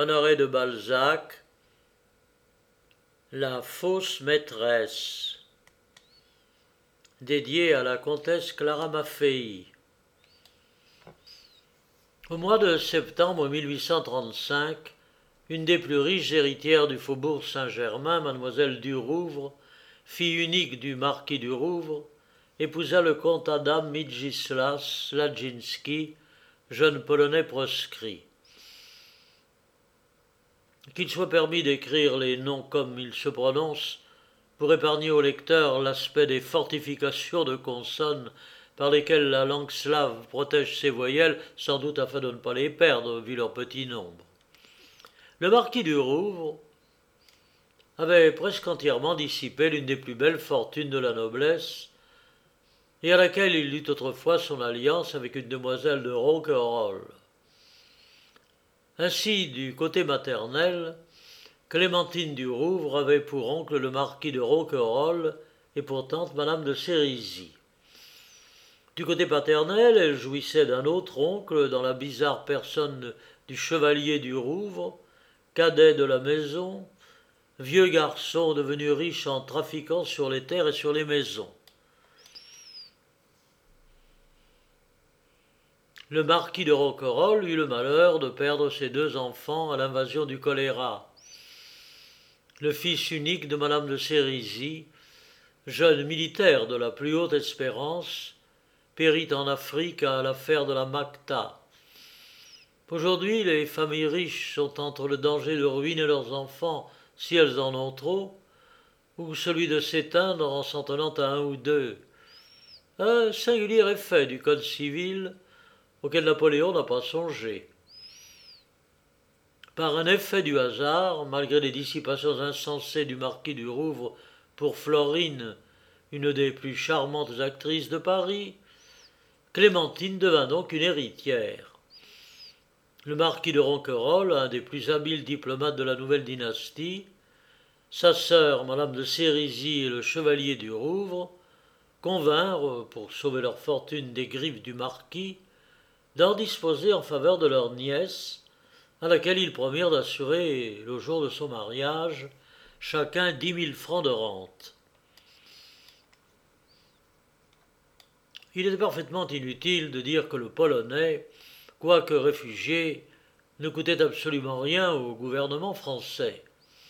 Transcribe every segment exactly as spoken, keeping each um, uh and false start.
Honoré de Balzac, La fausse maîtresse, dédiée à la comtesse Clara Maffei. Au mois de septembre mille huit cent trente-cinq, une des plus riches héritières du faubourg Saint-Germain, mademoiselle Durouvre, fille unique du marquis du Rouvre, épousa le comte Adam Mieczysław Sladzinski, jeune Polonais proscrit. Qu'il soit permis d'écrire les noms comme ils se prononcent, pour épargner au lecteur l'aspect des fortifications de consonnes par lesquelles la langue slave protège ses voyelles, sans doute afin de ne pas les perdre, vu leur petit nombre. Le marquis du Rouvre avait presque entièrement dissipé l'une des plus belles fortunes de la noblesse, et à laquelle il eut autrefois son alliance avec une demoiselle de Ronquerolles. Ainsi, du côté maternel, Clémentine du Rouvre avait pour oncle le marquis de Ronquerolles et pour tante madame de Sérisy. Du côté paternel, elle jouissait d'un autre oncle dans la bizarre personne du chevalier du Rouvre, cadet de la maison, vieux garçon devenu riche en trafiquant sur les terres et sur les maisons. Le marquis de Ronquerolles eut le malheur de perdre ses deux enfants à l'invasion du choléra. Le fils unique de madame de Sérisy, jeune militaire de la plus haute espérance, périt en Afrique à l'affaire de la Macta. Aujourd'hui, les familles riches sont entre le danger de ruiner leurs enfants si elles en ont trop, ou celui de s'éteindre en s'en tenant à un ou deux. Un singulier effet du code civil auquel Napoléon n'a pas songé. Par un effet du hasard, malgré les dissipations insensées du marquis du Rouvre pour Florine, une des plus charmantes actrices de Paris, Clémentine devint donc une héritière. Le marquis de Ronquerolles, un des plus habiles diplomates de la nouvelle dynastie, sa sœur, madame de Sérisy et le chevalier du Rouvre, convinrent, pour sauver leur fortune des griffes du marquis, d'en disposer en faveur de leur nièce, à laquelle ils promirent d'assurer, le jour de son mariage, chacun dix mille francs de rente. Il était parfaitement inutile de dire que le Polonais, quoique réfugié, ne coûtait absolument rien au gouvernement français.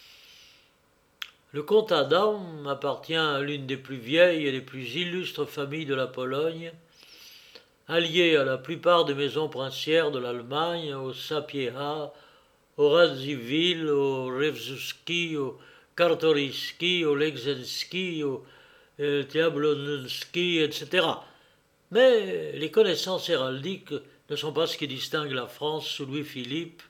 Le comte Adam appartient à l'une des plus vieilles et les plus illustres familles de la Pologne, allié à la plupart des maisons princières de l'Allemagne, aux Sapieha, aux Radziwiłł, aux Rewzuski, aux Czartoryski, aux Legzenski, aux euh, Jablonski, et cetera. Mais les connaissances héraldiques ne sont pas ce qui distingue la France sous Louis-Philippe,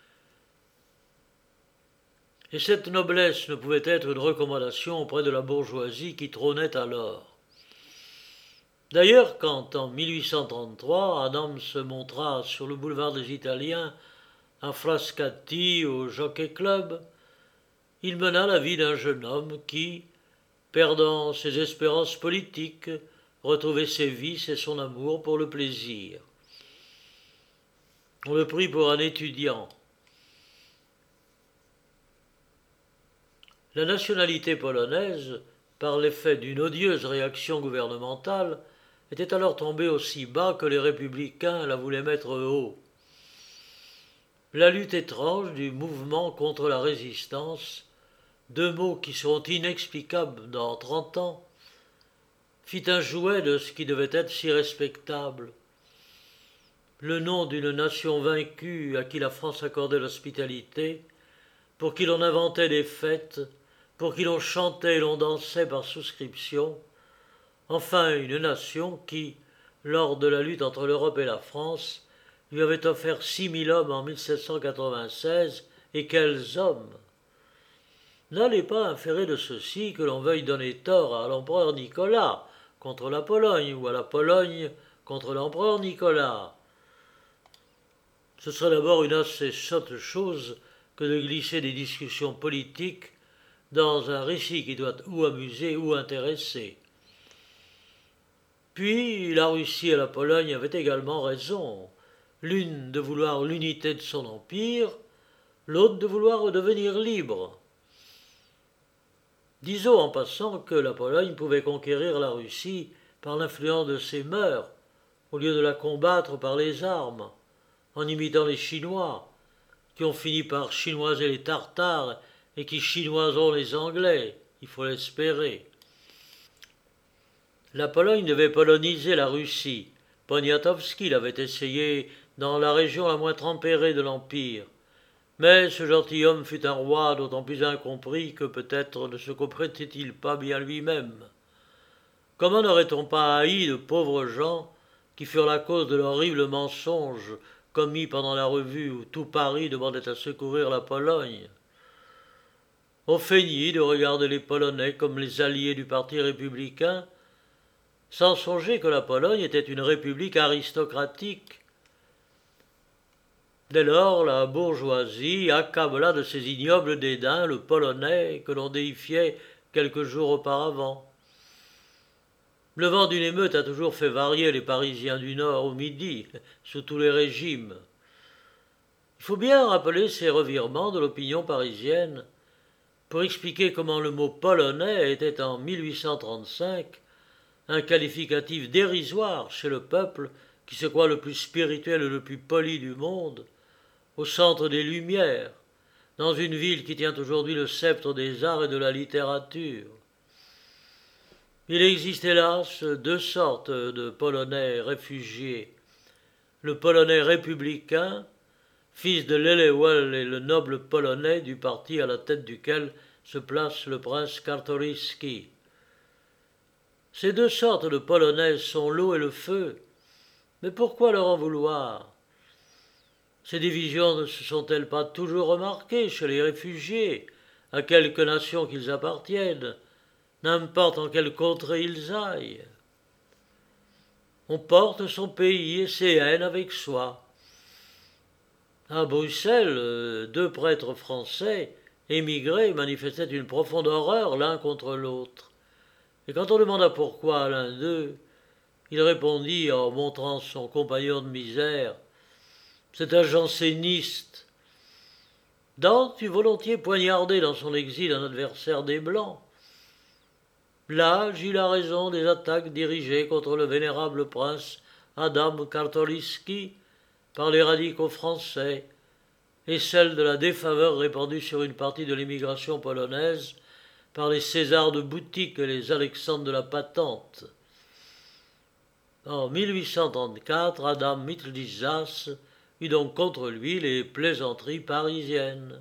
et cette noblesse ne pouvait être une recommandation auprès de la bourgeoisie qui trônait alors. D'ailleurs, quand en mille huit cent trente-trois, Adam se montra sur le boulevard des Italiens à Frascati au Jockey Club, il mena la vie d'un jeune homme qui, perdant ses espérances politiques, retrouvait ses vices et son amour pour le plaisir. On le prit pour un étudiant. La nationalité polonaise, par l'effet d'une odieuse réaction gouvernementale, était alors tombée aussi bas que les républicains la voulaient mettre haut. La lutte étrange du mouvement contre la résistance, deux mots qui seront inexplicables dans trente ans, fit un jouet de ce qui devait être si respectable. Le nom d'une nation vaincue à qui la France accordait l'hospitalité, pour qui l'on inventait des fêtes, pour qui l'on chantait et l'on dansait par souscription, enfin une nation qui, lors de la lutte entre l'Europe et la France, lui avait offert six mille hommes en mille sept cent quatre-vingt-seize, et quels hommes! N'allez pas inférer de ceci que l'on veuille donner tort à l'empereur Nicolas contre la Pologne, ou à la Pologne contre l'empereur Nicolas. Ce serait d'abord une assez sotte chose que de glisser des discussions politiques dans un récit qui doit ou amuser ou intéresser. Puis la Russie et la Pologne avaient également raison, l'une de vouloir l'unité de son empire, l'autre de vouloir redevenir libre. Disons en passant que la Pologne pouvait conquérir la Russie par l'influence de ses mœurs, au lieu de la combattre par les armes, en imitant les Chinois, qui ont fini par chinoiser les Tartares et qui chinoiseront les Anglais, il faut l'espérer. La Pologne devait poloniser la Russie. Poniatowski l'avait essayé dans la région la moins tempérée de l'Empire. Mais ce gentilhomme fut un roi d'autant plus incompris que peut-être ne se complétait-il pas bien lui-même. Comment n'aurait-on pas haï de pauvres gens qui furent la cause de l'horrible mensonge commis pendant la revue où tout Paris demandait à secourir la Pologne? On feignit de regarder les Polonais comme les alliés du parti républicain, sans songer que la Pologne était une république aristocratique. Dès lors, la bourgeoisie accabla de ses ignobles dédains le Polonais que l'on déifiait quelques jours auparavant. Le vent d'une émeute a toujours fait varier les Parisiens du Nord au Midi, sous tous les régimes. Il faut bien rappeler ces revirements de l'opinion parisienne pour expliquer comment le mot polonais était en mille huit cent trente-cinq un qualificatif dérisoire chez le peuple qui se croit le plus spirituel et le plus poli du monde, au centre des Lumières, dans une ville qui tient aujourd'hui le sceptre des arts et de la littérature. Il existe hélas deux sortes de Polonais réfugiés. Le Polonais républicain, fils de Lelewel et le noble Polonais du parti à la tête duquel se place le prince Czartoryski. Ces deux sortes de Polonais sont l'eau et le feu, mais pourquoi leur en vouloir? Ces divisions ne se sont-elles pas toujours remarquées chez les réfugiés, à quelque nation qu'ils appartiennent, n'importe en quelle contrée ils aillent? On porte son pays et ses haines avec soi. À Bruxelles, deux prêtres français, émigrés, manifestaient une profonde horreur l'un contre l'autre. Et quand on demanda pourquoi à l'un d'eux, il répondit en montrant son compagnon de misère: « C'est un janséniste. » Dante eût volontiers poignardé dans son exil un adversaire des Blancs. Là j'eus la raison des attaques dirigées contre le vénérable prince Adam Czartoryski par les radicaux français et celle de la défaveur répandue sur une partie de l'émigration polonaise par les Césars de boutique et les Alexandres de la patente. En mille huit cent trente-quatre, Adam Mitrlisas eut donc contre lui les plaisanteries parisiennes.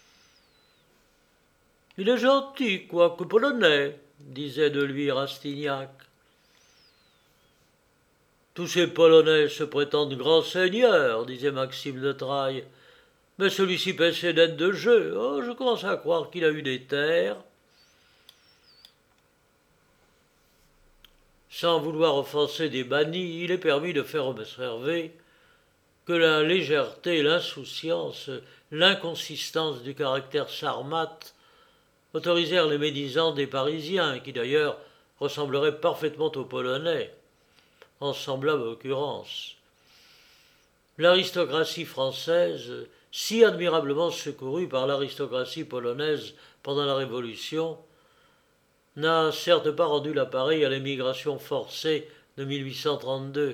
« Il est gentil, quoique polonais, » disait de lui Rastignac. « Tous ces Polonais se prétendent grands seigneurs, » disait Maxime de Trailles, « mais celui-ci paie ses dettes de jeu. Oh, je commence à croire qu'il a eu des terres. » Sans vouloir offenser des bannis, il est permis de faire observer que la légèreté, l'insouciance, l'inconsistance du caractère sarmate autorisèrent les médisants des Parisiens, qui d'ailleurs ressembleraient parfaitement aux Polonais, en semblable occurrence. L'aristocratie française, si admirablement secourue par l'aristocratie polonaise pendant la Révolution, n'a certes pas rendu l'appareil à l'émigration forcée de mille huit cent trente-deux.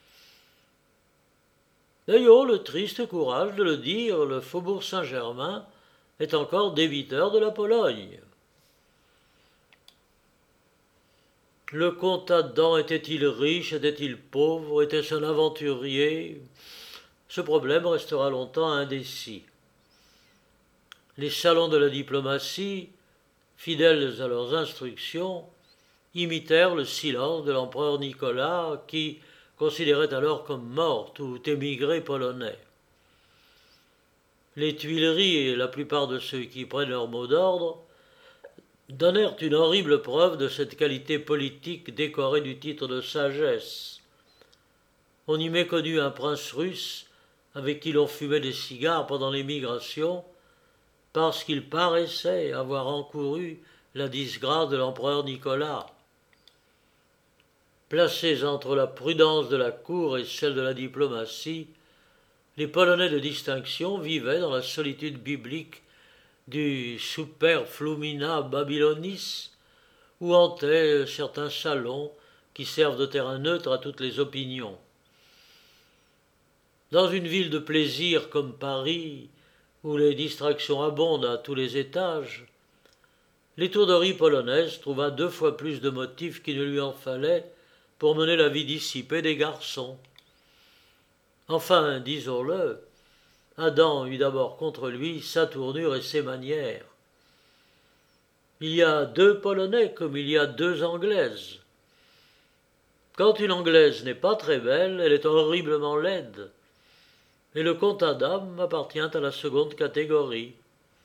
Ayons le triste courage de le dire, le faubourg Saint-Germain est encore débiteur de la Pologne. Le comte Adam était-il riche, était-il pauvre, était-ce un aventurier? Ce problème restera longtemps indécis. Les salons de la diplomatie, fidèles à leurs instructions, imitèrent le silence de l'empereur Nicolas qui considérait alors comme mort tout émigré polonais. Les Tuileries et la plupart de ceux qui prennent leur mot d'ordre donnèrent une horrible preuve de cette qualité politique décorée du titre de sagesse. On y méconnut un prince russe avec qui l'on fumait des cigares pendant l'émigration, parce qu'il paraissait avoir encouru la disgrâce de l'empereur Nicolas. Placés entre la prudence de la cour et celle de la diplomatie, les Polonais de distinction vivaient dans la solitude biblique du super flumina babylonis, où hantaient certains salons qui servent de terrain neutre à toutes les opinions. Dans une ville de plaisir comme Paris, où les distractions abondent à tous les étages, l'étourderie polonaise trouva deux fois plus de motifs qu'il ne lui en fallait pour mener la vie dissipée des garçons. Enfin, disons-le, Adam eut d'abord contre lui sa tournure et ses manières. Il y a deux Polonais comme il y a deux Anglaises. Quand une Anglaise n'est pas très belle, elle est horriblement laide. Et le comte Adam appartient à la seconde catégorie.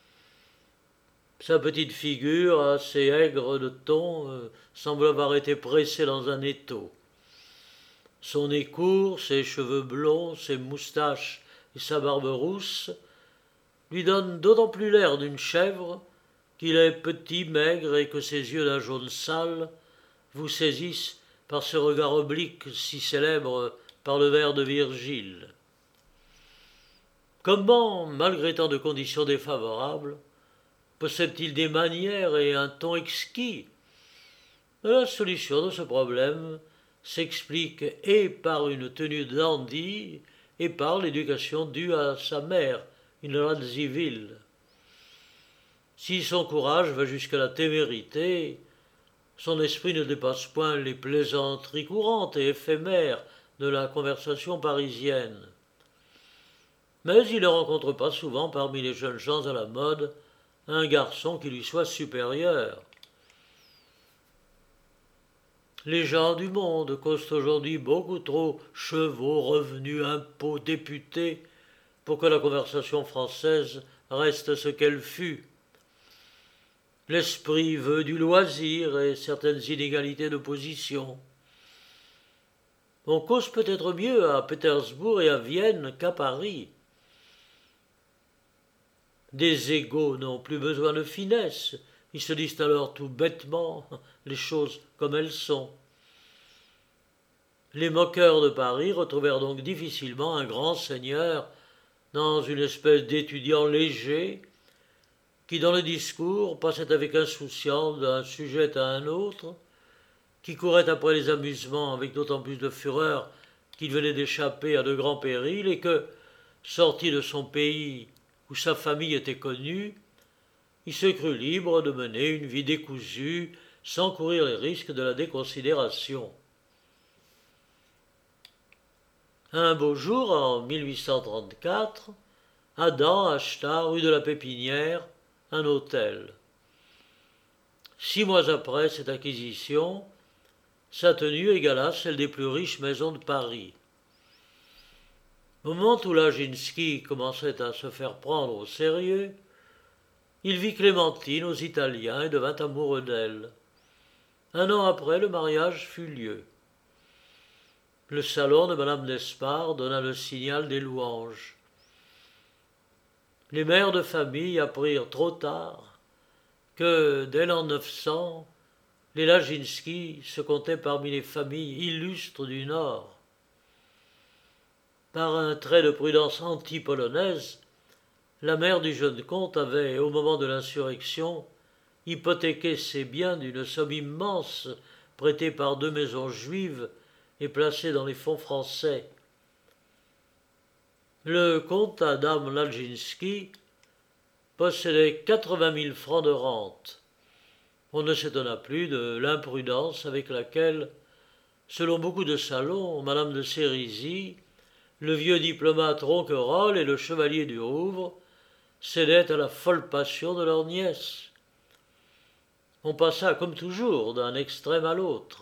Sa petite figure, assez aigre de ton, euh, semble avoir été pressée dans un étau. Son nez court, ses cheveux blonds, ses moustaches et sa barbe rousse lui donnent d'autant plus l'air d'une chèvre qu'il est petit, maigre et que ses yeux d'un jaune sale vous saisissent par ce regard oblique si célèbre par le vers de Virgile. Comment, malgré tant de conditions défavorables, possède-t-il des manières et un ton exquis? La solution de ce problème s'explique et par une tenue dandy et par l'éducation due à sa mère, une Radziwill. Si son courage va jusqu'à la témérité, son esprit ne dépasse point les plaisanteries courantes et éphémères de la conversation parisienne. Mais il ne rencontre pas souvent parmi les jeunes gens à la mode un garçon qui lui soit supérieur. Les gens du monde causent aujourd'hui beaucoup trop chevaux, revenus, impôts, députés, pour que la conversation française reste ce qu'elle fut. L'esprit veut du loisir et certaines inégalités de position. On cause peut-être mieux à Pétersbourg et à Vienne qu'à Paris. Des égaux n'ont plus besoin de finesse, ils se disent alors tout bêtement les choses comme elles sont. Les moqueurs de Paris retrouvèrent donc difficilement un grand seigneur dans une espèce d'étudiant léger qui, dans le discours, passait avec insouciance d'un sujet à un autre, qui courait après les amusements avec d'autant plus de fureur qu'il venait d'échapper à de grands périls et que, sorti de son pays où sa famille était connue, il se crut libre de mener une vie décousue sans courir les risques de la déconsidération. Un beau jour, en mille huit cent trente-quatre, Adam acheta rue de la Pépinière un hôtel. Six mois après cette acquisition, sa tenue égala celle des plus riches maisons de Paris. Au moment où Laginski commençait à se faire prendre au sérieux, il vit Clémentine aux Italiens et devint amoureux d'elle. Un an après, le mariage fut lieu. Le salon de Madame d'Espard donna le signal des louanges. Les mères de famille apprirent trop tard que, dès l'an neuf cents, les Laginski se comptaient parmi les familles illustres du Nord. Par un trait de prudence anti-polonaise, la mère du jeune comte avait, au moment de l'insurrection, hypothéqué ses biens d'une somme immense prêtée par deux maisons juives et placée dans les fonds français. Le comte Adam Laginski possédait quatre-vingt mille francs de rente. On ne s'étonna plus de l'imprudence avec laquelle, selon beaucoup de salons, Madame de Sérisy, le vieux diplomate Ronquerolles et le chevalier du Rouvre cédaient à la folle passion de leur nièce. On passa, comme toujours, d'un extrême à l'autre.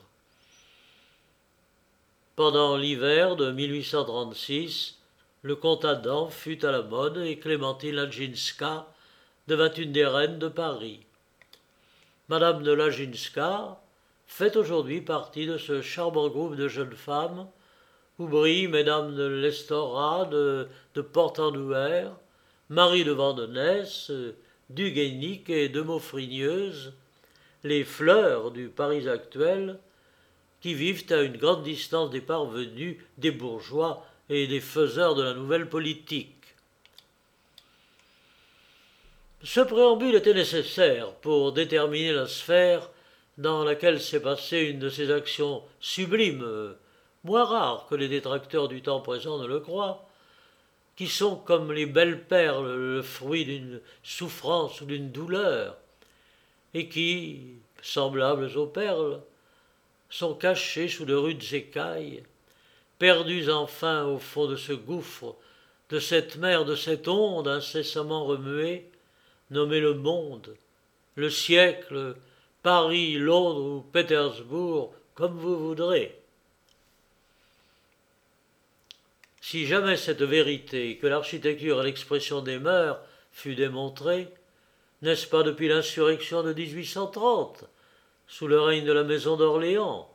Pendant l'hiver de mille huit cent trente-six, le comte Adam fut à la mode et Clémentine Laginska devint une des reines de Paris. Madame de Laginska fait aujourd'hui partie de ce charmant groupe de jeunes femmes où brillent mesdames de l'Estorade, de, de Portenduère, Marie de Vandenesse, du Guénic et de Maufrigneuse, les fleurs du Paris actuel, qui vivent à une grande distance des parvenus, des bourgeois et des faiseurs de la nouvelle politique. Ce préambule était nécessaire pour déterminer la sphère dans laquelle s'est passée une de ces actions sublimes, moins rares que les détracteurs du temps présent ne le croient, qui sont comme les belles perles, le fruit d'une souffrance ou d'une douleur, et qui, semblables aux perles, sont cachées sous de rudes écailles, perdues enfin au fond de ce gouffre, de cette mer, de cette onde incessamment remuée, nommée le monde, le siècle, Paris, Londres ou Pétersbourg, comme vous voudrez. Si jamais cette vérité, que l'architecture est l'expression des mœurs, fut démontrée, n'est-ce pas depuis l'insurrection de dix-huit cent trente, sous le règne de la maison d'Orléans?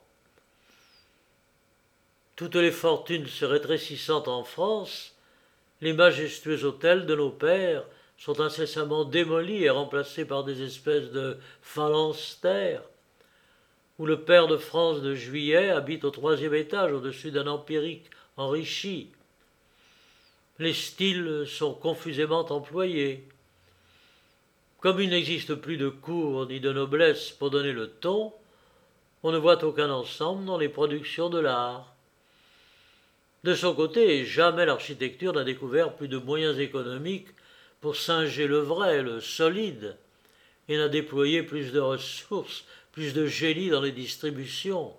Toutes les fortunes se rétrécissant en France, les majestueux hôtels de nos pères sont incessamment démolis et remplacés par des espèces de phalanstères, où le pair de France de Juillet habite au troisième étage au-dessus d'un empirique enrichi. Les styles sont confusément employés. Comme il n'existe plus de cour ni de noblesse pour donner le ton, on ne voit aucun ensemble dans les productions de l'art. De son côté, jamais l'architecture n'a découvert plus de moyens économiques pour singer le vrai, le solide, et n'a déployé plus de ressources, plus de génie dans les distributions.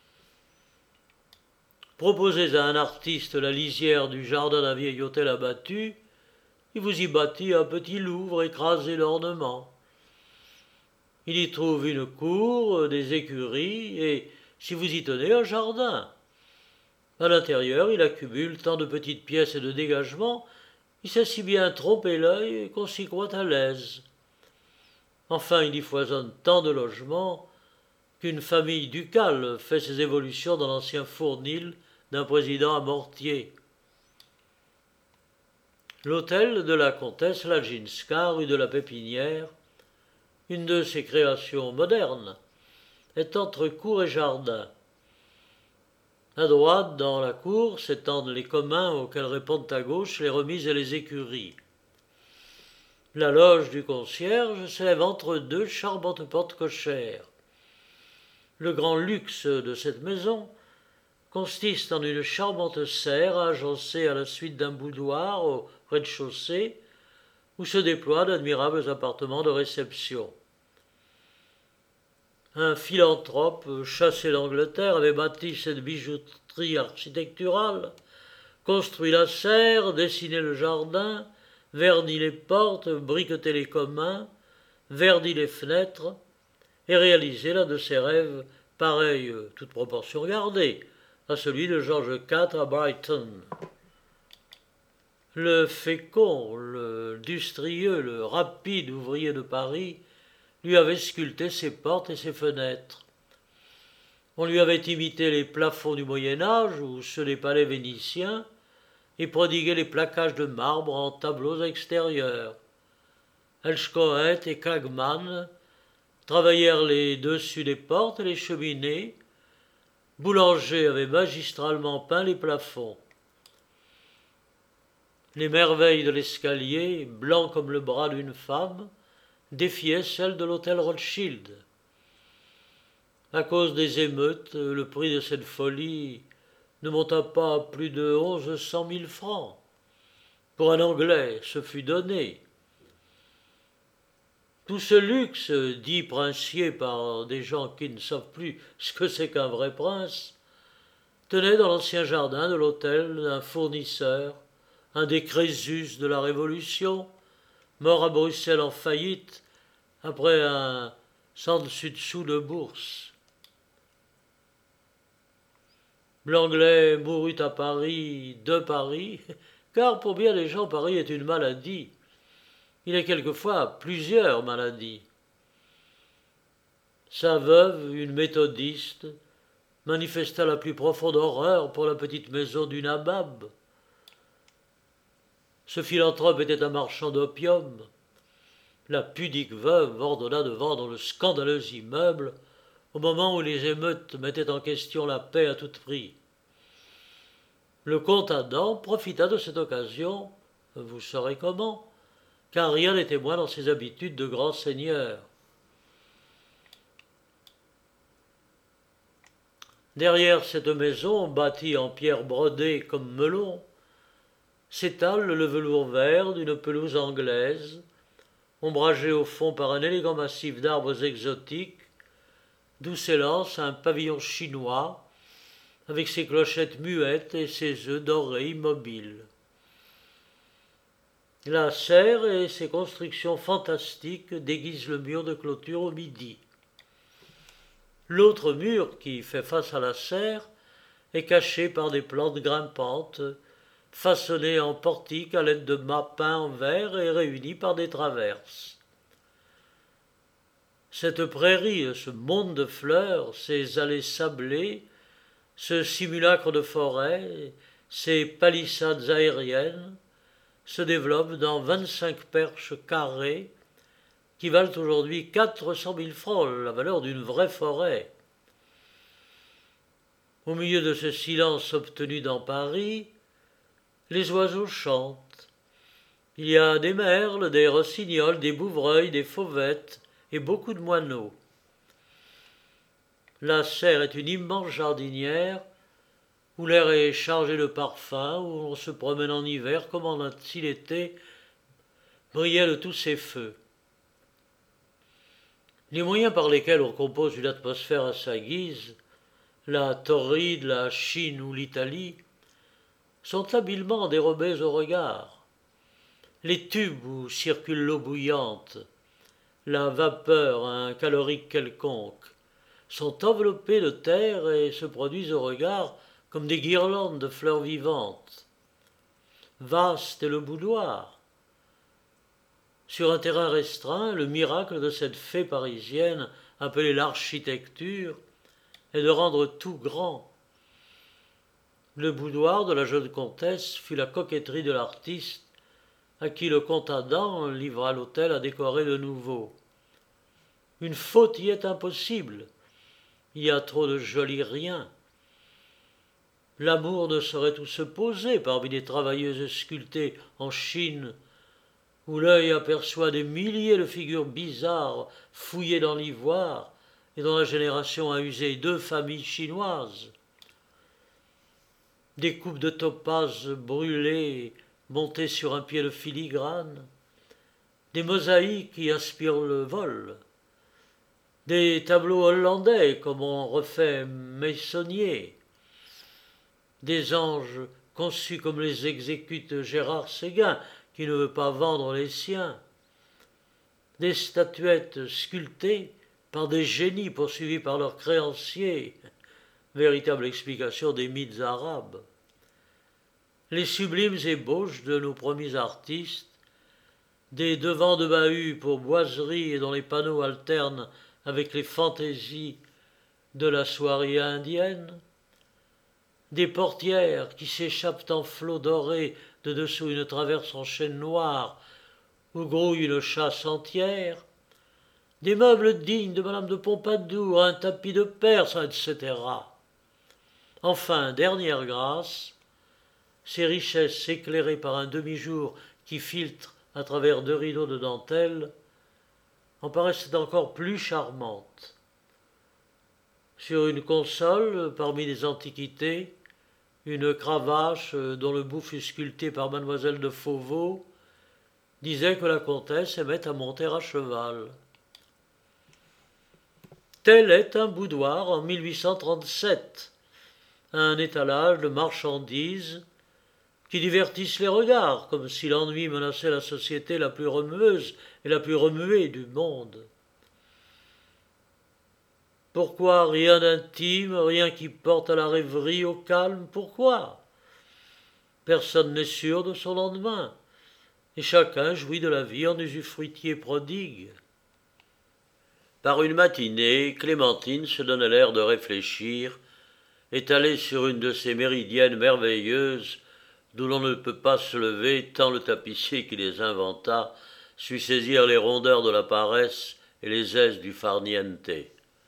Proposez à un artiste la lisière du jardin d'un vieil hôtel abattu, il vous y bâtit un petit Louvre écrasé d'ornements. Il y trouve une cour, des écuries, et, si vous y tenez, un jardin. À l'intérieur, il accumule tant de petites pièces et de dégagements, il sait si bien tromper l'œil qu'on s'y croit à l'aise. Enfin, il y foisonne tant de logements qu'une famille ducale fait ses évolutions dans l'ancien fournil d'un président à Mortier. L'hôtel de la comtesse Lajinska, rue de la Pépinière, une de ses créations modernes, est entre cour et jardin. À droite, dans la cour, s'étendent les communs auxquels répondent à gauche les remises et les écuries. La loge du concierge s'élève entre deux charmantes portes cochères. Le grand luxe de cette maison consiste en une charmante serre agencée à la suite d'un boudoir au rez-de-chaussée où se déploient d'admirables appartements de réception. Un philanthrope chassé d'Angleterre avait bâti cette bijouterie architecturale, construit la serre, dessiné le jardin, verni les portes, briqueté les communs, verdi les fenêtres, et réalisé l'un de ses rêves, pareil, toute proportion gardée, à celui de George quatre à Brighton. Le fécond, le industrieux, le rapide ouvrier de Paris lui avait sculpté ses portes et ses fenêtres. On lui avait imité les plafonds du Moyen-Âge ou ceux des palais vénitiens et prodigué les plaquages de marbre en tableaux extérieurs. Edgcoët et Kragman travaillèrent les dessus des portes et les cheminées. Boulanger avait magistralement peint les plafonds. Les merveilles de l'escalier, blanc comme le bras d'une femme, défiaient celles de l'hôtel Rothschild. À cause des émeutes, le prix de cette folie ne monta pas à plus de onze cent mille francs. Pour un Anglais, ce fut donné. Tout ce luxe, dit princier par des gens qui ne savent plus ce que c'est qu'un vrai prince, tenait dans l'ancien jardin de l'hôtel d'un fournisseur, un des Crésus de la Révolution, mort à Bruxelles en faillite après un sans dessus-dessous de bourse. L'Anglais mourut à Paris, de Paris, car pour bien des gens, Paris est une maladie. Il est quelquefois plusieurs maladies. Sa veuve, une méthodiste, manifesta la plus profonde horreur pour la petite maison du nabab. Ce philanthrope était un marchand d'opium. La pudique veuve ordonna de vendre le scandaleux immeuble au moment où les émeutes mettaient en question la paix à tout prix. Le comte Adam profita de cette occasion, vous saurez comment, car rien n'était moins dans ses habitudes de grand seigneur. Derrière cette maison, bâtie en pierre brodée comme melon, s'étale le velours vert d'une pelouse anglaise, ombragée au fond par un élégant massif d'arbres exotiques, d'où s'élance un pavillon chinois, avec ses clochettes muettes et ses œufs dorés immobiles. La serre et ses constructions fantastiques déguisent le mur de clôture au midi. L'autre mur, qui fait face à la serre, est caché par des plantes grimpantes, façonnées en portique à l'aide de mâts peints en verre et réunies par des traverses. Cette prairie, ce monde de fleurs, ces allées sablées, ce simulacre de forêt, ces palissades aériennes, se développent dans vingt-cinq perches carrées qui valent aujourd'hui quatre cent mille francs, la valeur d'une vraie forêt. Au milieu de ce silence obtenu dans Paris, les oiseaux chantent. Il y a des merles, des rossignols, des bouvreuils, des fauvettes et beaucoup de moineaux. La serre est une immense jardinière où l'air est chargé de parfums, où on se promène en hiver comme si l'été brillait de tous ses feux. Les moyens par lesquels on compose une atmosphère à sa guise, la Torride, la Chine ou l'Italie, sont habilement dérobés au regard. Les tubes où circule l'eau bouillante, la vapeur à un calorique quelconque, sont enveloppés de terre et se produisent au regard comme des guirlandes de fleurs vivantes. Vaste est le boudoir. Sur un terrain restreint, le miracle de cette fée parisienne, appelée l'architecture, est de rendre tout grand. Le boudoir de la jeune comtesse fut la coquetterie de l'artiste, à qui le comte Adam livra l'hôtel à décorer de nouveau. Une faute y est impossible. Il y a trop de jolis riens. L'amour ne saurait où se poser parmi les travailleuses sculptées en Chine, où l'œil aperçoit des milliers de figures bizarres fouillées dans l'ivoire et dont la génération a usé deux familles chinoises. Des coupes de topaze brûlées montées sur un pied de filigrane, des mosaïques qui aspirent le vol, des tableaux hollandais comme on refait Meissonnier, des anges conçus comme les exécute Gérard Séguin, qui ne veut pas vendre les siens, des statuettes sculptées par des génies poursuivis par leurs créanciers, véritable explication des mythes arabes. Les sublimes ébauches de nos premiers artistes, des devants de bahut pour boiseries et dont les panneaux alternent avec les fantaisies de la soirée indienne, des portières qui s'échappent en flots dorés de dessous une traverse en chêne noir où grouille une chasse entière, des meubles dignes de Madame de Pompadour, un tapis de Perse, et cetera. Enfin, dernière grâce, ces richesses éclairées par un demi-jour qui filtre à travers deux rideaux de dentelle en paraissent encore plus charmantes. Sur une console, parmi les antiquités, une cravache dont le bout fut sculpté par mademoiselle de Fauveau disait que la comtesse aimait à monter à cheval. Tel est un boudoir en mille huit cent trente-sept, un étalage de marchandises qui divertissent les regards, comme si l'ennui menaçait la société la plus remueuse et la plus remuée du monde. Pourquoi rien d'intime, rien qui porte à la rêverie, au calme? Pourquoi? Personne n'est sûr de son lendemain, et chacun jouit de la vie en usufruitier prodigue. Par une matinée, Clémentine se donna l'air de réfléchir, étalée sur une de ces méridiennes merveilleuses d'où l'on ne peut pas se lever tant le tapissier qui les inventa sut saisir les rondeurs de la paresse et les aises du farniente.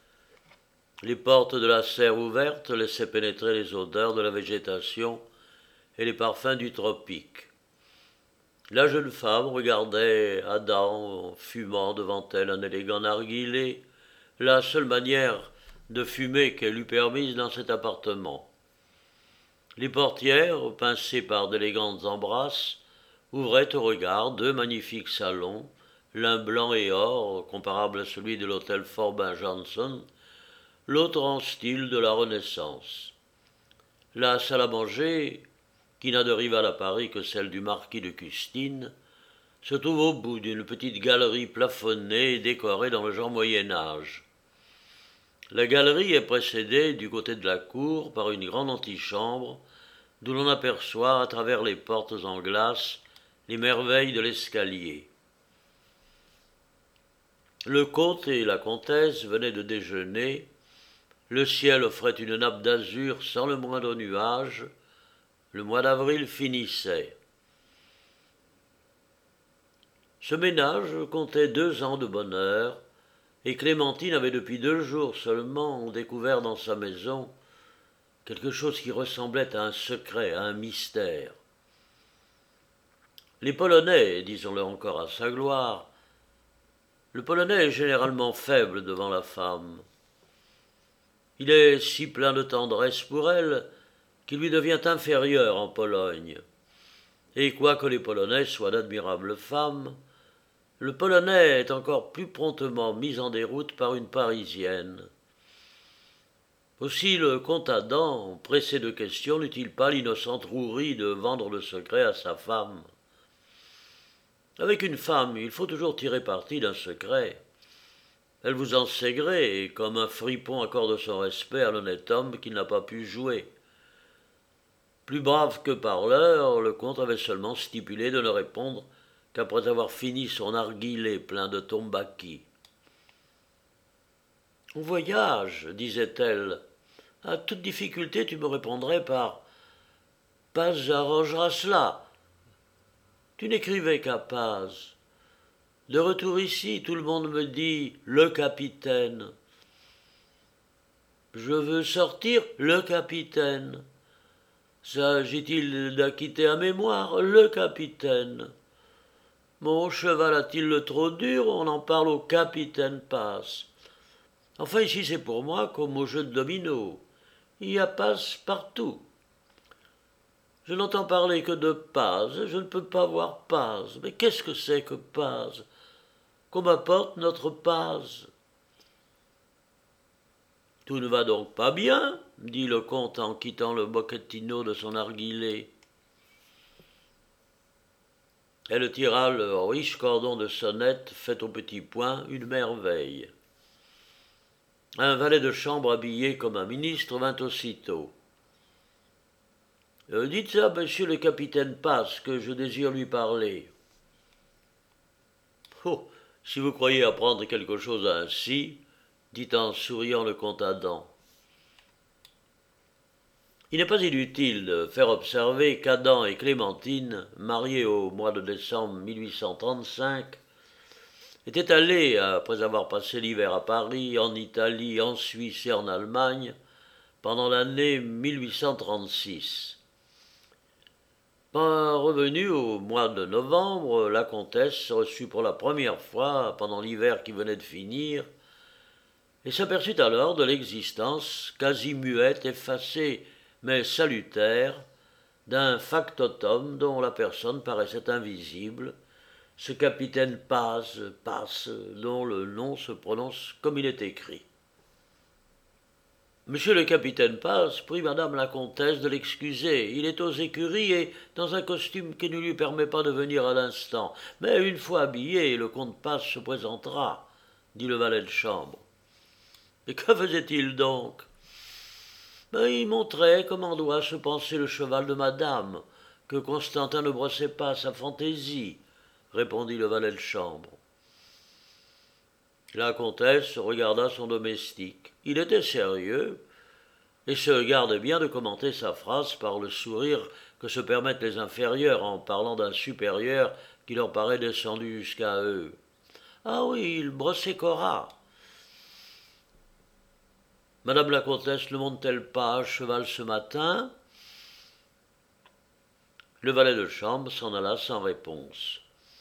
Les portes de la serre ouverte laissaient pénétrer les odeurs de la végétation et les parfums du tropique. La jeune femme regardait Adam fumant devant elle un élégant narguilé, la seule manière de fumer qu'elle eût permise dans cet appartement. Les portières, pincées par d'élégantes embrasses, ouvraient au regard deux magnifiques salons, l'un blanc et or, comparable à celui de l'hôtel Forbin Johnson, l'autre en style de la Renaissance. La salle à manger, qui n'a de rivale à Paris que celle du marquis de Custine, se trouve au bout d'une petite galerie plafonnée et décorée dans le genre Moyen-Âge. La galerie est précédée, du côté de la cour, par une grande antichambre, d'où l'on aperçoit, à travers les portes en glace, les merveilles de l'escalier. Le comte et la comtesse venaient de déjeuner. Le ciel offrait une nappe d'azur sans le moindre nuage. Le mois d'avril finissait. Ce ménage comptait deux ans de bonheur, et Clémentine avait depuis deux jours seulement découvert dans sa maison quelque chose qui ressemblait à un secret, à un mystère. Les Polonais, disons-le encore à sa gloire, le Polonais est généralement faible devant la femme. Il est si plein de tendresse pour elle qu'il lui devient inférieur en Pologne. Et quoique les Polonais soient d'admirables femmes, le Polonais est encore plus promptement mis en déroute par une Parisienne. Aussi le comte Adam, pressé de questions, n'eut-il pas l'innocente rouerie de vendre le secret à sa femme. Avec une femme, il faut toujours tirer parti d'un secret. Elle vous en sait gré, et comme un fripon accorde son respect à l'honnête homme qu'il n'a pas pu jouer. Plus brave que parleur, le comte avait seulement stipulé de ne répondre qu'après avoir fini son narguilé plein de tombaki. « On voyage, disait-elle. À toute difficulté, tu me répondrais par « Paz arrangera cela ». Tu n'écrivais qu'à Paz. De retour ici, tout le monde me dit « le capitaine ». Je veux sortir, le capitaine. S'agit-il d'acquitter à mémoire, le capitaine. Mon cheval a-t-il le trop dur, on en parle au capitaine Paz. Enfin, ici, c'est pour moi comme au jeu de domino. Il y a Paz partout. Je n'entends parler que de Paz, je ne peux pas voir Paz. Mais qu'est-ce que c'est que Paz? Qu'on m'apporte notre Paz. Tout ne va donc pas bien, dit le comte en quittant le bocchettino de son narguilé. Elle tira le riche cordon de sonnette fait au petit point, une merveille. Un valet de chambre habillé comme un ministre vint aussitôt. Euh, « Dites ça, monsieur le capitaine Paz, que je désire lui parler. »« Oh, si vous croyez apprendre quelque chose ainsi, dit en souriant le comte Adam. Il n'est pas inutile de faire observer qu'Adam et Clémentine, mariés au mois de décembre mille huit cent trente-cinq, étaient allés, après avoir passé l'hiver à Paris, en Italie, en Suisse et en Allemagne, pendant l'année mille huit cent trente-six. Revenue au mois de novembre, la comtesse reçut pour la première fois, pendant l'hiver qui venait de finir, et s'aperçut alors de l'existence quasi muette, effacée, mais salutaire, d'un factotum dont la personne paraissait invisible, ce capitaine Paz, Paz, dont le nom se prononce comme il est écrit. Monsieur le capitaine Paz prie madame la comtesse de l'excuser. Il est aux écuries et dans un costume qui ne lui permet pas de venir à l'instant. Mais une fois habillé, le comte Paz se présentera, dit le valet de chambre. Et que faisait-il donc? Ben, il montrait comment doit se penser le cheval de madame, que Constantin ne brossait pas à sa fantaisie, répondit le valet de chambre. La comtesse regarda son domestique. Il était sérieux et se gardait bien de commenter sa phrase par le sourire que se permettent les inférieurs en parlant d'un supérieur qui leur paraît descendu jusqu'à eux. « Ah oui, il brossait Cora. »« Madame la comtesse ne monte-t-elle pas à cheval ce matin ?» Le valet de chambre s'en alla sans réponse.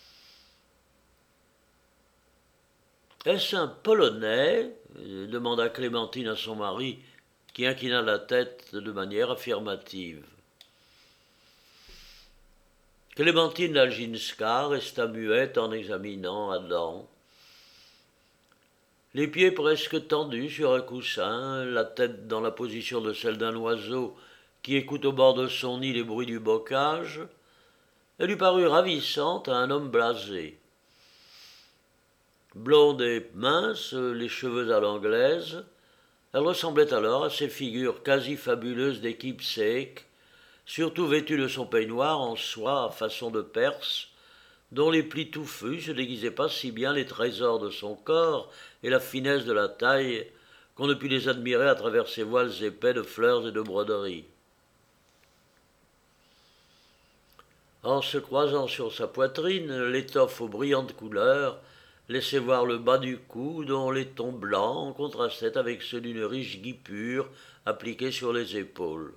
« Est-ce un Polonais ?» demanda Clémentine à son mari, qui inclina la tête de manière affirmative. Clémentine Laginska resta muette en examinant Adam. Les pieds presque tendus sur un coussin, la tête dans la position de celle d'un oiseau qui écoute au bord de son nid les bruits du bocage, elle lui parut ravissante à un homme blasé. Blonde et mince, les cheveux à l'anglaise, elle ressemblait alors à ces figures quasi fabuleuses des keepsakes, surtout vêtues de son peignoir en soie à façon de Perse, dont les plis touffus se déguisaient pas si bien les trésors de son corps et la finesse de la taille qu'on ne put les admirer à travers ses voiles épais de fleurs et de broderies. En se croisant sur sa poitrine, l'étoffe aux brillantes couleurs laissait voir le bas du cou dont les tons blancs contrastaient avec ceux d'une riche guipure appliquée sur les épaules.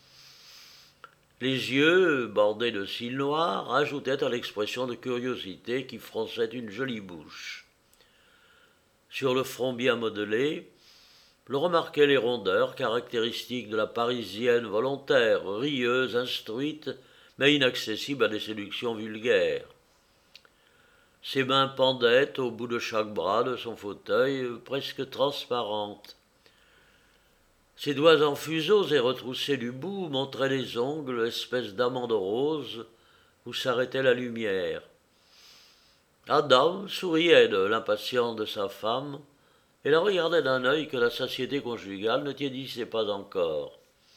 Les yeux, bordés de cils noirs, ajoutaient à l'expression de curiosité qui fronçait une jolie bouche. Sur le front bien modelé, l'on remarquait les rondeurs caractéristiques de la Parisienne volontaire, rieuse, instruite, mais inaccessible à des séductions vulgaires. Ses mains pendaient au bout de chaque bras de son fauteuil, presque transparentes. Ses doigts en fuseaux et retroussés du bout montraient les ongles, espèce d'amandes roses, où s'arrêtait la lumière. Adam souriait de l'impatience de sa femme et la regardait d'un œil que la satiété conjugale ne tiédissait pas encore.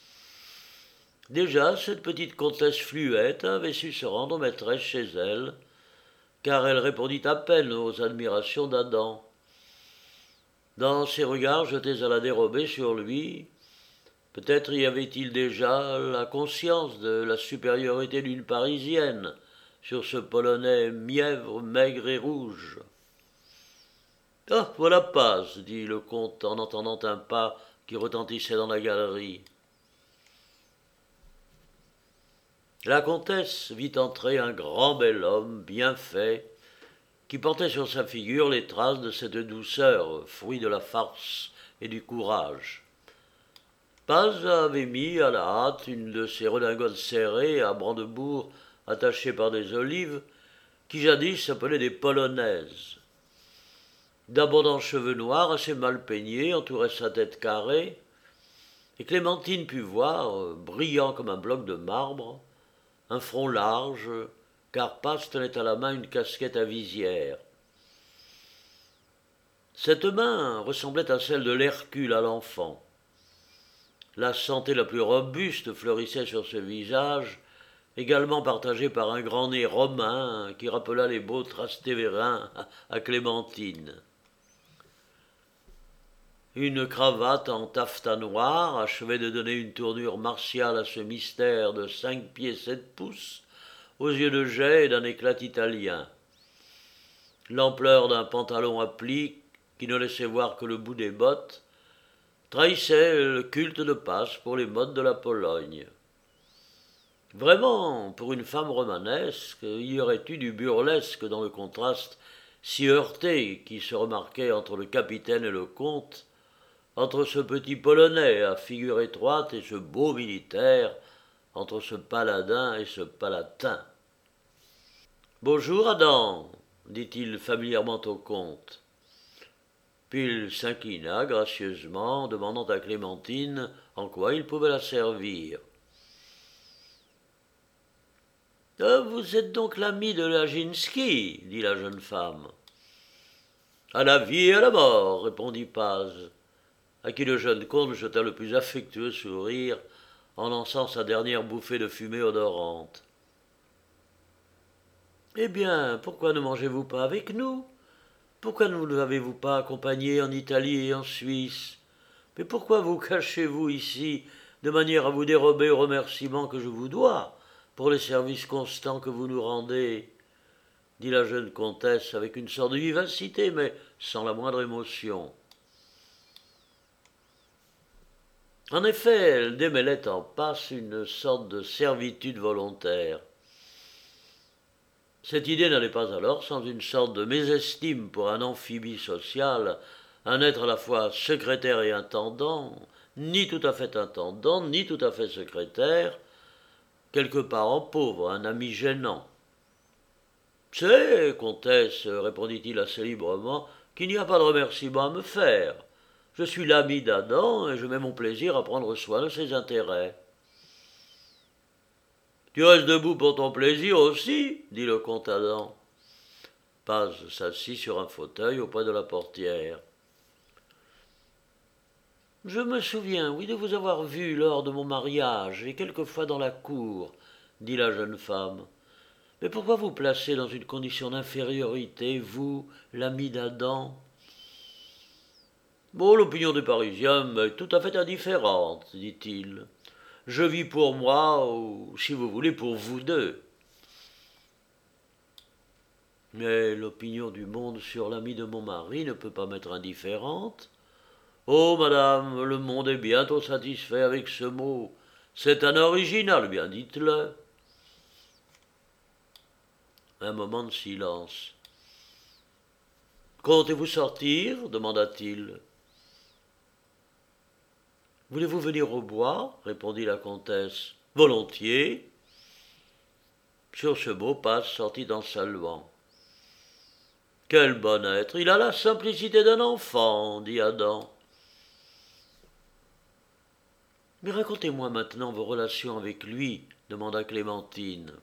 Déjà, cette petite comtesse fluette avait su se rendre maîtresse chez elle, car elle répondit à peine aux admirations d'Adam. Dans ses regards jetés à la dérobée sur lui, peut-être y avait-il déjà la conscience de la supériorité d'une Parisienne sur ce Polonais mièvre, maigre et rouge. « Ah, voilà Paz, dit le comte en entendant un pas qui retentissait dans la galerie. La comtesse vit entrer un grand bel homme, bien fait, qui portait sur sa figure les traces de cette douceur, fruit de la farce et du courage. Paz avait mis à la hâte une de ces redingotes serrées à brandebourgs attachées par des olives, qui jadis s'appelaient des polonaises. D'abondants cheveux noirs assez mal peignés entouraient sa tête carrée, et Clémentine put voir, brillant comme un bloc de marbre, un front large, car Paz tenait à la main une casquette à visière. Cette main ressemblait à celle de l'Hercule à l'enfant. La santé la plus robuste fleurissait sur ce visage, également partagé par un grand nez romain qui rappela les beaux Trastéverins à Clémentine. Une cravate en taffetas noir achevait de donner une tournure martiale à ce mystère de cinq pieds sept pouces, aux yeux de jet et d'un éclat italien. L'ampleur d'un pantalon à plis, qui ne laissait voir que le bout des bottes, trahissait le culte de Paz pour les modes de la Pologne. Vraiment, pour une femme romanesque, il y aurait eu du burlesque dans le contraste si heurté qui se remarquait entre le capitaine et le comte, entre ce petit Polonais à figure étroite et ce beau militaire, entre ce paladin et ce palatin. « Bonjour, Adam, dit-il familièrement au comte. Puis il s'inclina gracieusement, demandant à Clémentine en quoi il pouvait la servir. Ah, « Vous êtes donc l'ami de Laginski, dit la jeune femme. « À la vie et à la mort, répondit Paz, à qui le jeune comte jeta le plus affectueux sourire en lançant sa dernière bouffée de fumée odorante. « Eh bien, pourquoi ne mangez-vous pas avec nous? Pourquoi ne nous avez-vous pas accompagné en Italie et en Suisse? Mais pourquoi vous cachez-vous ici de manière à vous dérober aux remerciements que je vous dois pour les services constants que vous nous rendez ?» dit la jeune comtesse avec une sorte de vivacité, mais sans la moindre émotion. En effet, elle démêlait en Paz une sorte de servitude volontaire. Cette idée n'allait pas alors sans une sorte de mésestime pour un amphibie social, un être à la fois secrétaire et intendant, ni tout à fait intendant, ni tout à fait secrétaire, quelque parent pauvre, un ami gênant. C'est, comtesse, répondit-il assez librement, qu'il n'y a pas de remerciement à me faire. Je suis l'ami d'Adam et je mets mon plaisir à prendre soin de ses intérêts. Tu restes debout pour ton plaisir aussi, dit le comte Adam. Paz s'assit sur un fauteuil auprès de la portière. Je me souviens, oui, de vous avoir vu lors de mon mariage et quelquefois dans la cour, dit la jeune femme. Mais pourquoi vous placer dans une condition d'infériorité, vous, l'ami d'Adam? Bon, l'opinion des Parisiens m'est tout à fait indifférente, dit-il. Je vis pour moi, ou, si vous voulez, pour vous deux. Mais l'opinion du monde sur l'ami de mon mari ne peut pas m'être indifférente. Oh, madame, le monde est bientôt satisfait avec ce mot. C'est un original, bien dites-le. Un moment de silence. Comptez-vous sortir demanda-t-il. Voulez-vous venir au bois répondit la comtesse. Volontiers. Sur ce mot, Paz sortit en saluant. Quel bon être. Il a la simplicité d'un enfant, dit Adam. Mais racontez-moi maintenant vos relations avec lui, demanda Clémentine.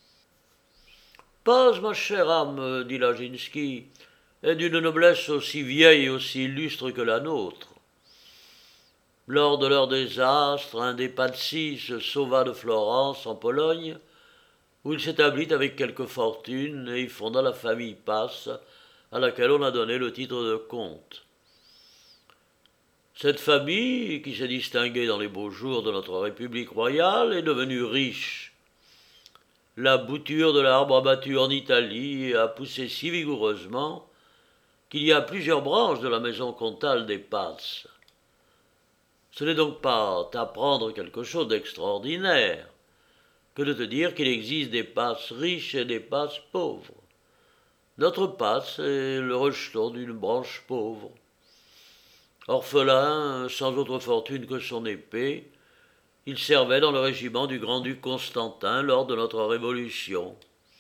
Paz, ma chère âme, dit Laginski, est d'une noblesse aussi vieille et aussi illustre que la nôtre. Lors de leur désastre, un des Pazzi se sauva de Florence, en Pologne, où il s'établit avec quelque fortune et y fonda la famille Paz, à laquelle on a donné le titre de comte. Cette famille, qui s'est distinguée dans les beaux jours de notre République royale, est devenue riche. La bouture de l'arbre abattu en Italie a poussé si vigoureusement qu'il y a plusieurs branches de la maison comtale des Paz. Ce n'est donc pas t'apprendre quelque chose d'extraordinaire que de te dire qu'il existe des Paz riches et des Paz pauvres. Notre Paz est le rejeton d'une branche pauvre. Orphelin, sans autre fortune que son épée, il servait dans le régiment du grand-duc Constantin lors de notre Révolution.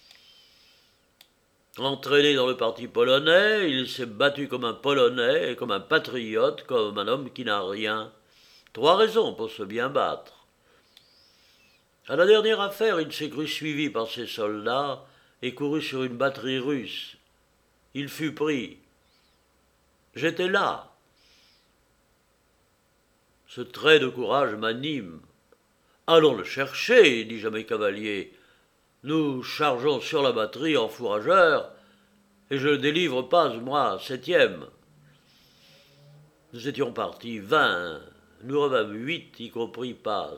Entraîné dans le parti polonais, il s'est battu comme un Polonais et comme un patriote, comme un homme qui n'a rien. Trois raisons pour se bien battre. À la dernière affaire, il s'est cru suivi par ses soldats et courut sur une batterie russe. Il fut pris. J'étais là. Ce trait de courage m'anime. Allons le chercher, dis-je à mes cavaliers. Nous chargeons sur la batterie en fourrageur, et je ne délivre pas, moi, septième. Nous étions partis vingt, nous revînmes huit, y compris Paz.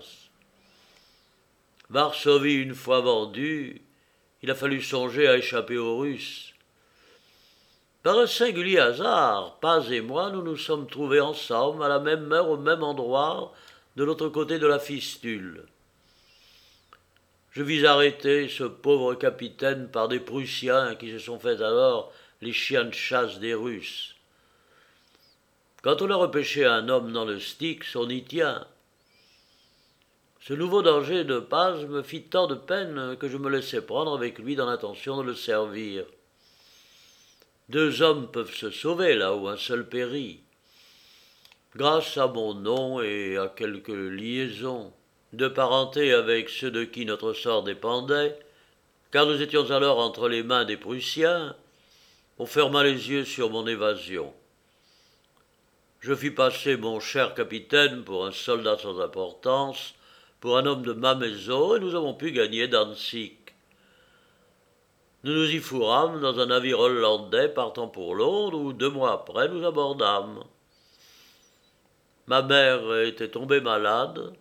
Varsovie une fois vendue, il a fallu songer à échapper aux Russes. Par un singulier hasard, Paz et moi, nous nous sommes trouvés ensemble, à la même heure, au même endroit, de l'autre côté de la fistule. Je vis arrêter ce pauvre capitaine par des Prussiens qui se sont fait alors les chiens de chasse des Russes. Quand on a repêché un homme dans le Styx, on y tient. Ce nouveau danger de Paz me fit tant de peine que je me laissai prendre avec lui dans l'intention de le servir. Deux hommes peuvent se sauver là où un seul périt. Grâce à mon nom et à quelques liaisons de parenté avec ceux de qui notre sort dépendait, car nous étions alors entre les mains des Prussiens, on ferma les yeux sur mon évasion. Je fis passer mon cher capitaine pour un soldat sans importance, pour un homme de ma maison, et nous avons pu gagner Danzig. Nous nous y fourrâmes dans un navire hollandais partant pour Londres, où deux mois après nous abordâmes. Ma mère était tombée malade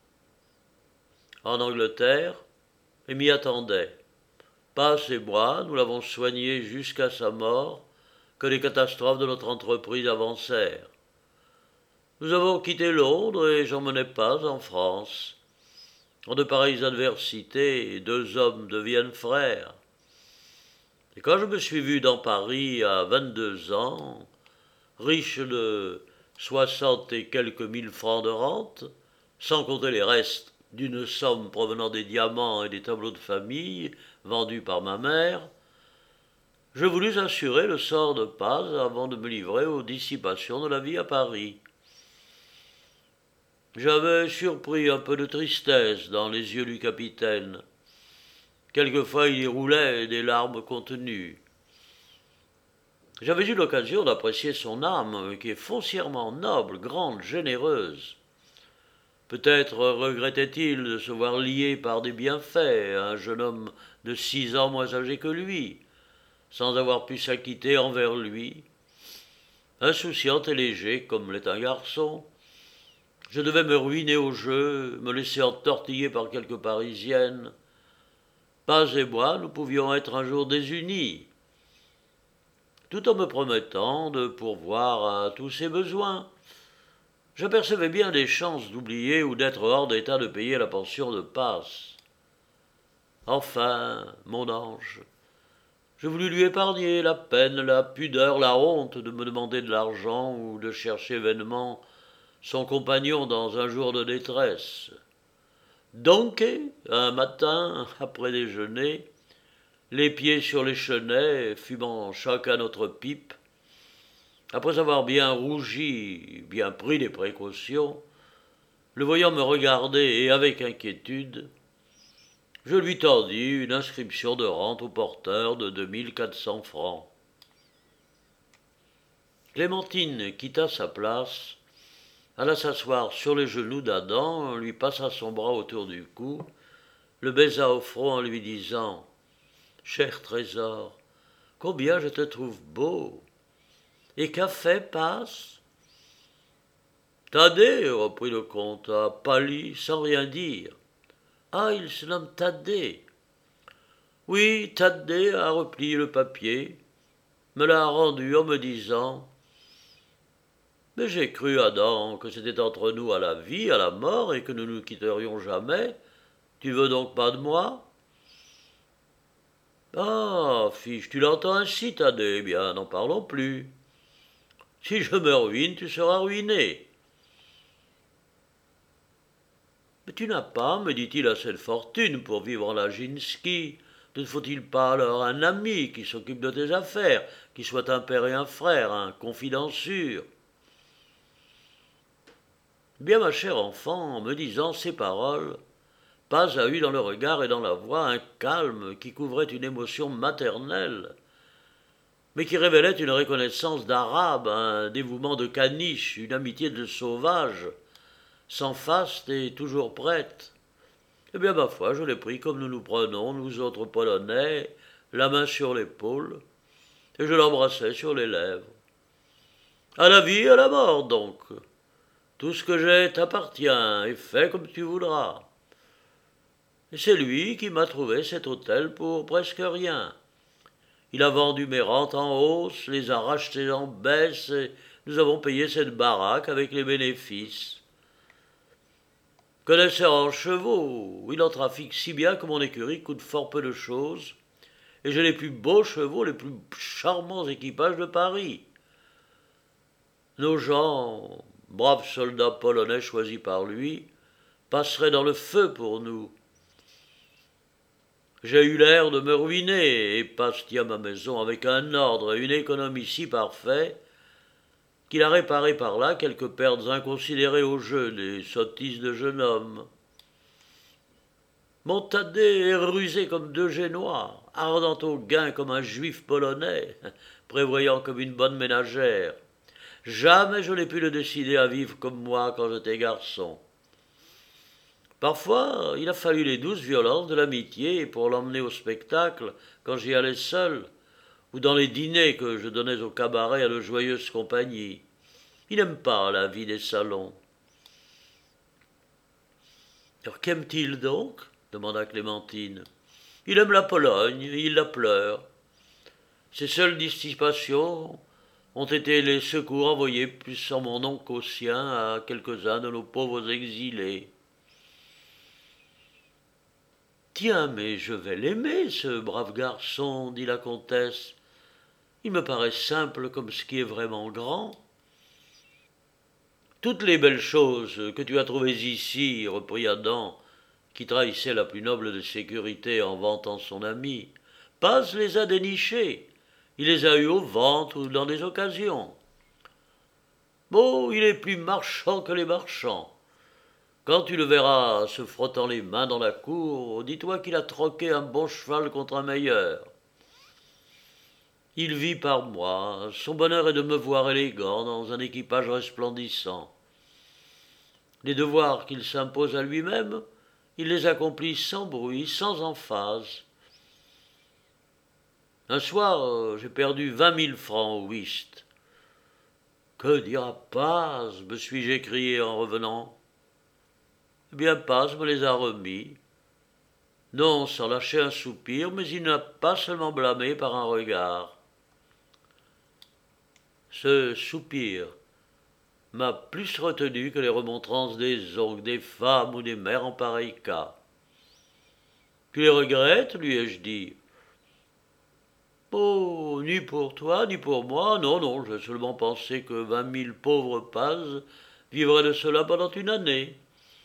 en Angleterre et m'y attendait. Paz et moi, nous l'avons soignée jusqu'à sa mort, que les catastrophes de notre entreprise avancèrent. Nous avons quitté Londres et j'emmenai Paz en France. En de pareilles adversités, deux hommes deviennent frères. Et quand je me suis vu dans Paris à vingt-deux ans, riche de soixante et quelques mille francs de rente, sans compter les restes d'une somme provenant des diamants et des tableaux de famille vendus par ma mère, je voulus assurer le sort de Paz avant de me livrer aux dissipations de la vie à Paris. J'avais surpris un peu de tristesse dans les yeux du capitaine. Quelquefois il y roulait des larmes contenues. J'avais eu l'occasion d'apprécier son âme, qui est foncièrement noble, grande, généreuse. Peut-être regrettait-il de se voir lié par des bienfaits à un jeune homme de six ans moins âgé que lui, sans avoir pu s'acquitter envers lui. Insouciant et léger comme l'est un garçon, je devais me ruiner au jeu, me laisser entortiller par quelques Parisiennes. Paz et moi, nous pouvions être un jour désunis, tout en me promettant de pourvoir à tous ses besoins. J'apercevais bien des chances d'oublier ou d'être hors d'état de payer la pension de Paz. Enfin, mon ange, je voulus lui épargner la peine, la pudeur, la honte de me demander de l'argent ou de chercher vainement son compagnon dans un jour de détresse. Donc, un matin, après déjeuner, les pieds sur les chenets, fumant chacun notre pipe, après avoir bien rougi, bien pris des précautions, le voyant me regarder et avec inquiétude, je lui tendis une inscription de rente au porteur de deux mille quatre cents francs. Clémentine quitta sa place, alla s'asseoir sur les genoux d'Adam, lui passa son bras autour du cou, le baisa au front en lui disant « Cher trésor, combien je te trouve beau ! Et qu'a fait Paz ?» Thaddée, reprit le comte, a pâli sans rien dire. « Ah, il se nomme Thaddée. » Oui, Thaddée a replié le papier, me l'a rendu en me disant « Mais j'ai cru, Adam, que c'était entre nous à la vie, à la mort, et que nous nous quitterions jamais. Tu veux donc pas de moi ?» Ah, fiche, tu l'entends ainsi, Thaddée, eh bien, n'en parlons plus. Si je me ruine, tu seras ruiné. Mais tu n'as pas, me dit-il, assez de fortune pour vivre en Laginski. Ne faut-il pas alors un ami qui s'occupe de tes affaires, qui soit un père et un frère, un confident sûr? Bien, ma chère enfant, en me disant ces paroles, Paz a eu dans le regard et dans la voix un calme qui couvrait une émotion maternelle, mais qui révélait une reconnaissance d'arabe, un dévouement de caniche, une amitié de sauvage, sans faste et toujours prête. Eh bien, ma foi, je l'ai pris comme nous nous prenons, nous autres Polonais, la main sur l'épaule, et je l'embrassai sur les lèvres. À la vie et à la mort, donc. Tout ce que j'ai t'appartient, et fais comme tu voudras. Et c'est lui qui m'a trouvé cet hôtel pour presque rien. Il a vendu mes rentes en hausse, les a rachetées en baisse, et nous avons payé cette baraque avec les bénéfices. Connaisseur en chevaux, il en trafique si bien que mon écurie coûte fort peu de choses, et j'ai les plus beaux chevaux, les plus charmants équipages de Paris. Nos gens, braves soldats polonais choisis par lui, passeraient dans le feu pour nous. J'ai eu l'air de me ruiner, et Paz tient ma maison avec un ordre et une économie si parfaits qu'il a réparé par là quelques pertes inconsidérées au jeu, des sottises de jeune homme. Mon Thaddée est rusé comme deux Génois, ardent au gain comme un juif polonais, prévoyant comme une bonne ménagère. Jamais je n'ai pu le décider à vivre comme moi quand j'étais garçon. Parfois, il a fallu les douces violences de l'amitié pour l'emmener au spectacle quand j'y allais seul, ou dans les dîners que je donnais au cabaret à de joyeuses compagnies. Il n'aime pas la vie des salons. Alors qu'aime-t-il donc? Demanda Clémentine. Il aime la Pologne, il la pleure. Ses seules dissipations ont été les secours envoyés plus en mon nom qu'au sien à quelques-uns de nos pauvres exilés. Tiens, mais je vais l'aimer, ce brave garçon, dit la comtesse. Il me paraît simple comme ce qui est vraiment grand. Toutes les belles choses que tu as trouvées ici, reprit Adam, qui trahissait la plus noble de sécurité en vantant son ami, Paz les a dénichées. Il les a eues aux ventes ou dans des occasions. Bon, il est plus marchand que les marchands. Quand tu le verras se frottant les mains dans la cour, dis-toi qu'il a troqué un bon cheval contre un meilleur. Il vit par moi, son bonheur est de me voir élégant dans un équipage resplendissant. Les devoirs qu'il s'impose à lui-même, il les accomplit sans bruit, sans emphase. Un soir, j'ai perdu vingt mille francs au whist. Que dira Paz, me suis-je écrié en revenant. Eh bien, Paz me les a remis. Non, sans lâcher un soupir, mais il n'a pas seulement blâmé par un regard. Ce soupir m'a plus retenu que les remontrances des oncles, des femmes ou des mères en pareil cas. Tu les regrettes, lui ai-je dit. Oh, ni pour toi, ni pour moi, non, non, j'ai seulement pensé que vingt mille pauvres Paz vivraient de cela pendant une année.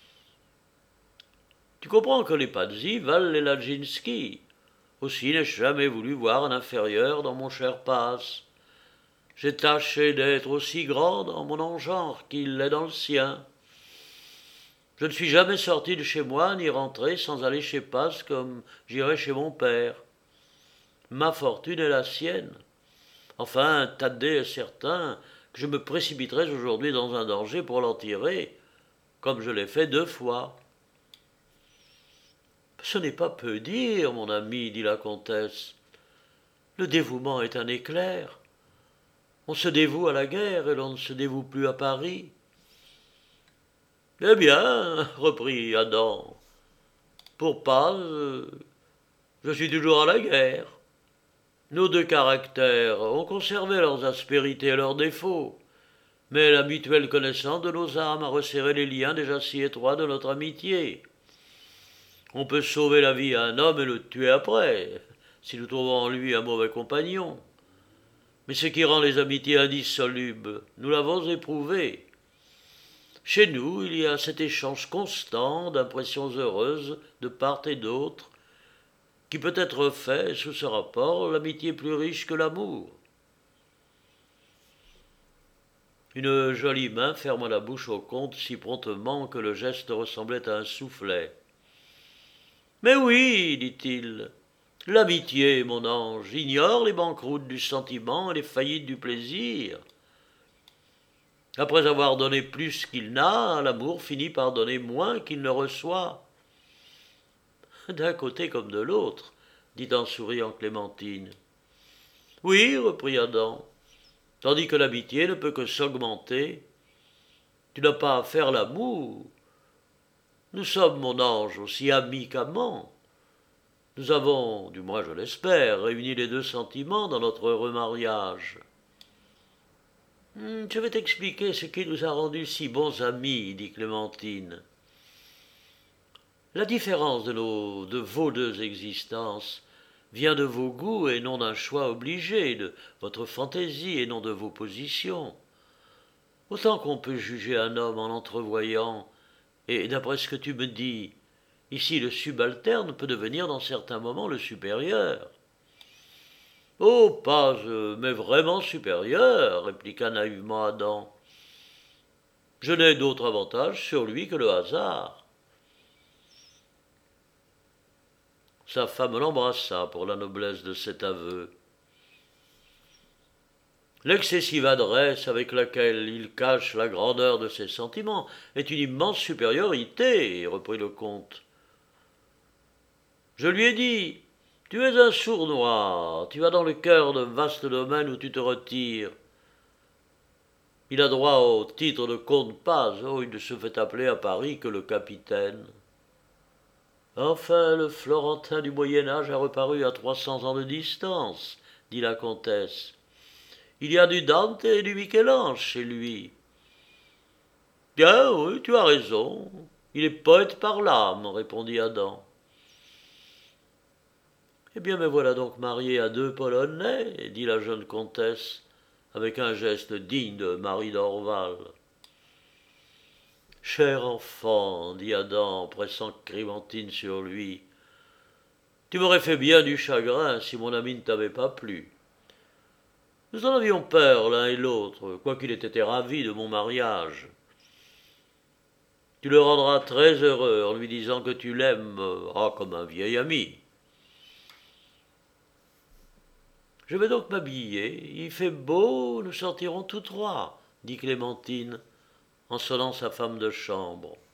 Tu comprends que les Pazzi valent les Ladzinski. Aussi n'ai-je jamais voulu voir un inférieur dans mon cher Paz. J'ai tâché d'être aussi grand dans mon engenre qu'il l'est dans le sien. Je ne suis jamais sorti de chez moi ni rentré sans aller chez Paz comme j'irais chez mon père. Ma fortune est la sienne. Enfin, Thaddée est certain que je me précipiterais aujourd'hui dans un danger pour l'en tirer, comme je l'ai fait deux fois. Ce n'est pas peu dire, mon ami, dit la comtesse. Le dévouement est un éclair. On se dévoue à la guerre et l'on ne se dévoue plus à Paris. Eh bien, reprit Adam, pour Paz, je suis toujours à la guerre. Nos deux caractères ont conservé leurs aspérités et leurs défauts, mais la mutuelle connaissance de nos âmes a resserré les liens déjà si étroits de notre amitié. On peut sauver la vie à un homme et le tuer après, si nous trouvons en lui un mauvais compagnon. Mais ce qui rend les amitiés indissolubles, nous l'avons éprouvé. Chez nous, il y a cet échange constant d'impressions heureuses de part et d'autre, qui peut être fait, sous ce rapport, l'amitié plus riche que l'amour. Une jolie main ferma la bouche au comte si promptement que le geste ressemblait à un soufflet. « Mais oui, dit-il, l'amitié, mon ange, ignore les banqueroutes du sentiment et les faillites du plaisir. Après avoir donné plus qu'il n'a, l'amour finit par donner moins qu'il ne reçoit. » D'un côté comme de l'autre, dit en souriant Clémentine. Oui, reprit Adam, tandis que l'amitié ne peut que s'augmenter. Tu n'as pas à faire l'amour. Nous sommes, mon ange, aussi amis qu'amants. Nous avons, du moins je l'espère, réuni les deux sentiments dans notre heureux mariage. Je vais t'expliquer ce qui nous a rendus si bons amis, dit Clémentine. La différence de, nos, de vos deux existences vient de vos goûts et non d'un choix obligé, de votre fantaisie et non de vos positions. Autant qu'on peut juger un homme en l'entrevoyant, et d'après ce que tu me dis, ici le subalterne peut devenir dans certains moments le supérieur. « Oh, pas, mais vraiment supérieur, répliqua naïvement Adam. Je n'ai d'autre avantage sur lui que le hasard. Sa femme l'embrassa pour la noblesse de cet aveu. L'excessive adresse avec laquelle il cache la grandeur de ses sentiments est une immense supériorité, reprit le comte. Je lui ai dit, tu es un sournois, tu vas dans le cœur d'un vaste domaine où tu te retires. Il a droit au titre de comte Paz, oh, il ne se fait appeler à Paris que le capitaine. Enfin, le Florentin du Moyen-Âge a reparu à trois cents ans de distance, dit la comtesse. Il y a du Dante et du Michel-Ange chez lui. Bien, oui, tu as raison. Il est poète par l'âme, répondit Adam. Eh bien, me voilà donc mariée à deux Polonais, dit la jeune comtesse, avec un geste digne de Marie d'Orval. Cher enfant, dit Adam, pressant Clémentine sur lui, tu m'aurais fait bien du chagrin si mon ami ne t'avait pas plu. Nous en avions peur l'un et l'autre, quoiqu'il ait été ravi de mon mariage. Tu le rendras très heureux en lui disant que tu l'aimes ah, comme un vieil ami. Je vais donc m'habiller, il fait beau, nous sortirons tous trois, dit Clémentine, en sonnant sa femme de chambre.